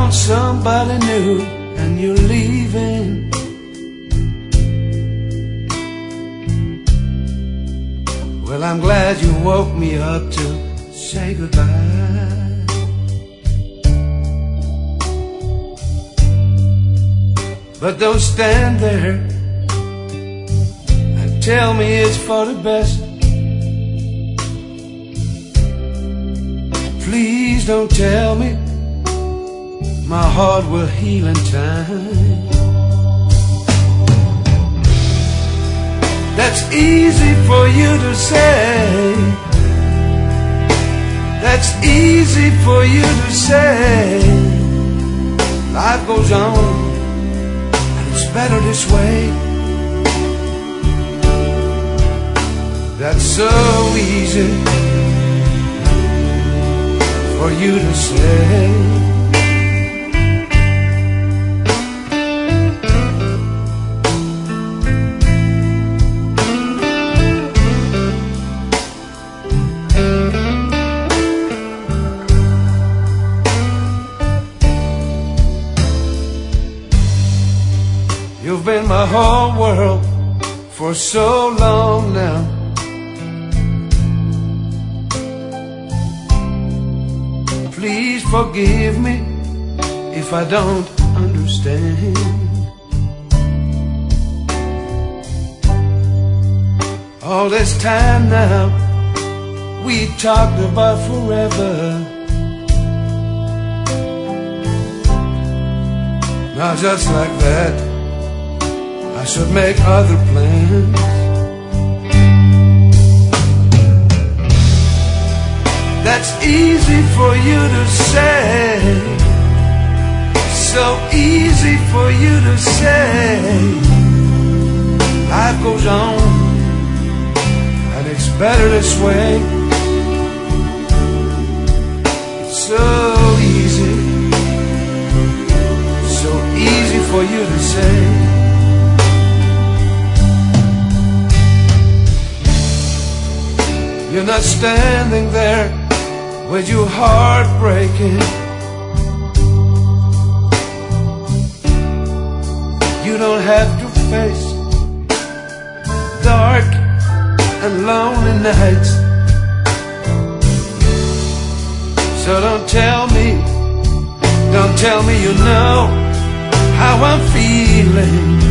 found somebody new and you're leaving. Well, I'm glad you woke me up to say goodbye. But don't stand there and tell me it's for the best. Please don't tell me my heart will heal in time. That's easy for you to say. That's easy for you to say. Life goes on, and it's better this way. That's so easy for you to say. You've been my whole world for so long now. Please forgive me if I don't understand. All this time now, we talked about forever. Now just like that, I should make other plans. That's easy for you to say. So easy for you to say. Life goes on, and it's better this way. It's so easy for you to say. You're not standing there with your heart breaking. You don't have to face dark and lonely nights. So don't tell me you know how I'm feeling.